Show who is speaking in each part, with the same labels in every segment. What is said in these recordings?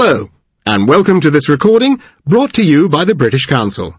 Speaker 1: Hello, and welcome to this recording brought to you by the British Council.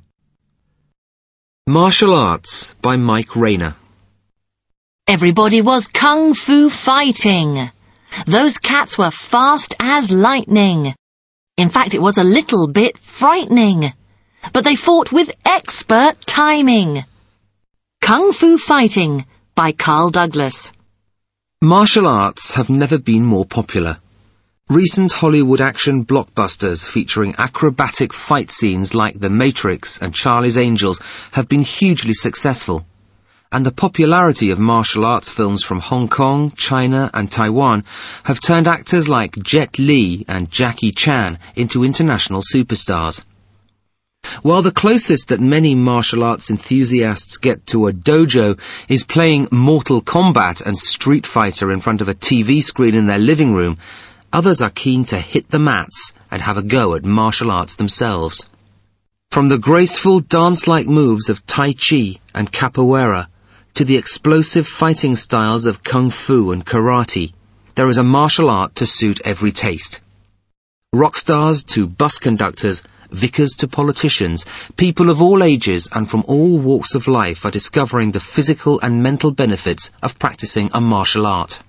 Speaker 2: Martial Arts by Mike Rayner.
Speaker 3: Everybody was kung fu fighting. Those cats were fast as lightning. In fact, it was a little bit frightening. But they fought with expert timing. Kung Fu Fighting by Carl Douglas.
Speaker 2: Martial arts have never been more popular. Recent Hollywood action blockbusters featuring acrobatic fight scenes like The Matrix and Charlie's Angels have been hugely successful. And the popularity of martial arts films from Hong Kong, China and Taiwan have turned actors like Jet Li and Jackie Chan into international superstars. While the closest that many martial arts enthusiasts get to a dojo is playing Mortal Kombat and Street Fighter in front of a TV screen in their living room, others are keen to hit the mats and have a go at martial arts themselves. From the graceful dance-like moves of Tai Chi and Capoeira to the explosive fighting styles of Kung Fu and Karate, there is a martial art to suit every taste. Rock stars to bus conductors, vicars to politicians, people of all ages and from all walks of life are discovering the physical and mental benefits of practicing a martial art.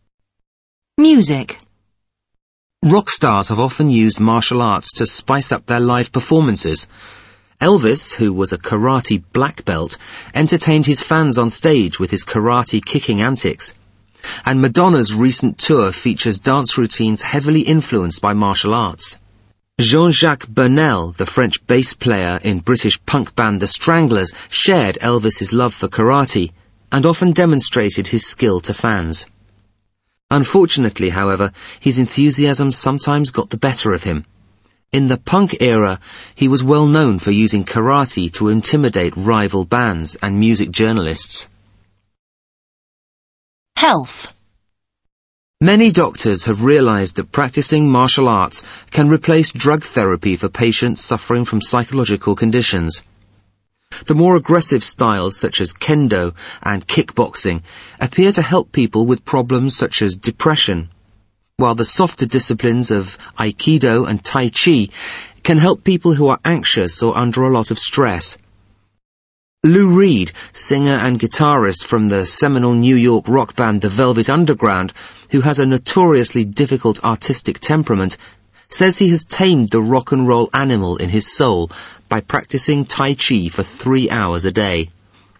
Speaker 3: Music.
Speaker 2: Rock stars have often used martial arts to spice up their live performances. Elvis, who was a karate black belt, entertained his fans on stage with his karate kicking antics. And Madonna's recent tour features dance routines heavily influenced by martial arts. Jean-Jacques Burnel, the French bass player in British punk band The Stranglers, shared Elvis's love for karate and often demonstrated his skill to fans. Unfortunately, however, his enthusiasm sometimes got the better of him. In the punk era, he was well known for using karate to intimidate rival bands and music journalists.
Speaker 3: Health.
Speaker 2: Many doctors have realized that practicing martial arts can replace drug therapy for patients suffering from psychological conditions. The more aggressive styles such as kendo and kickboxing appear to help people with problems such as depression, while the softer disciplines of Aikido and Tai Chi can help people who are anxious or under a lot of stress. Lou Reed, singer and guitarist from the seminal New York rock band The Velvet Underground, who has a notoriously difficult artistic temperament, says he has tamed the rock and roll animal in his soul by practicing Tai Chi for 3 hours a day.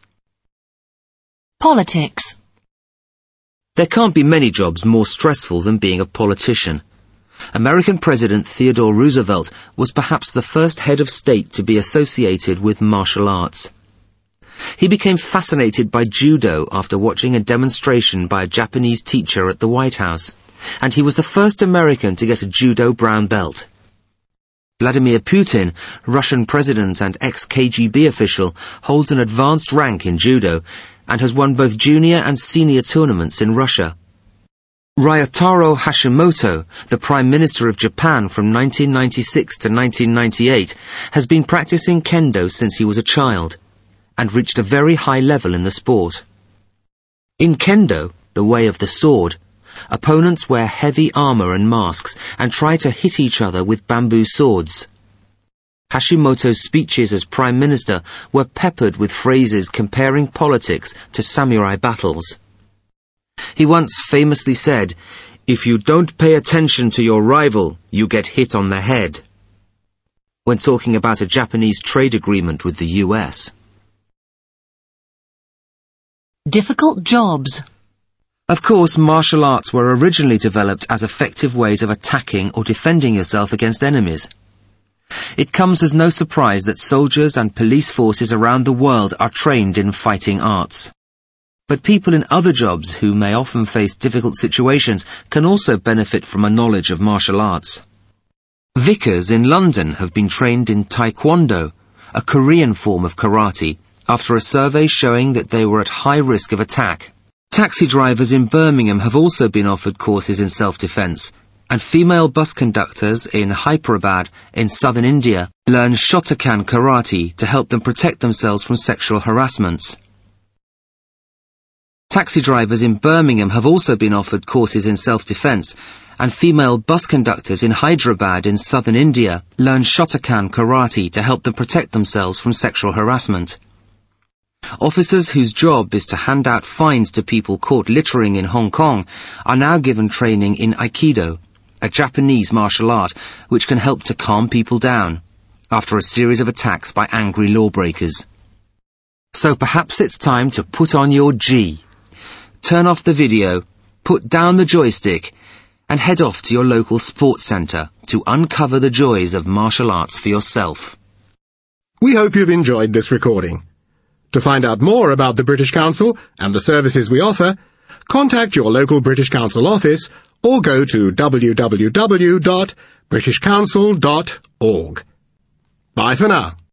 Speaker 3: Politics.
Speaker 2: There can't be many jobs more stressful than being a politician. American President Theodore Roosevelt was perhaps the first head of state to be associated with martial arts. He became fascinated by judo after watching a demonstration by a Japanese teacher at the White House, and he was the first American to get a judo brown belt. Vladimir Putin, Russian president and ex-KGB official, holds an advanced rank in judo and has won both junior and senior tournaments in Russia. Ryotaro Hashimoto, the Prime Minister of Japan from 1996 to 1998, has been practicing kendo since he was a child and reached a very high level in the sport. In kendo, the way of the sword, opponents wear heavy armor and masks and try to hit each other with bamboo swords. Hashimoto's speeches as Prime Minister were peppered with phrases comparing politics to samurai battles. He once famously said, "If you don't pay attention to your rival, you get hit on the head," when talking about a Japanese trade agreement with the US.
Speaker 3: Difficult jobs.
Speaker 2: Of course, martial arts were originally developed as effective ways of attacking or defending yourself against enemies. It comes as no surprise that soldiers and police forces around the world are trained in fighting arts. But people in other jobs who may often face difficult situations can also benefit from a knowledge of martial arts. Vicars in London have been trained in Taekwondo, a Korean form of karate, after a survey showing that they were at high risk of attack. Taxi drivers in Birmingham have also been offered courses in self-defense, and female bus conductors in Hyderabad in southern India learn Shotokan karate to help them protect themselves from sexual harassments. Taxi drivers in Birmingham have also been offered courses in self-defense, and female bus conductors in Hyderabad in southern India learn Shotokan karate to help them protect themselves from sexual harassment. Officers whose job is to hand out fines to people caught littering in Hong Kong are now given training in Aikido, a Japanese martial art which can help to calm people down after a series of attacks by angry lawbreakers. So perhaps it's time to put on your G. Turn off the video, put down the joystick, and head off to your local sports centre to uncover the joys of martial arts for yourself.
Speaker 1: We hope you've enjoyed this recording. To find out more about the British Council and the services we offer, contact your local British Council office or go to www.britishcouncil.org. Bye for now.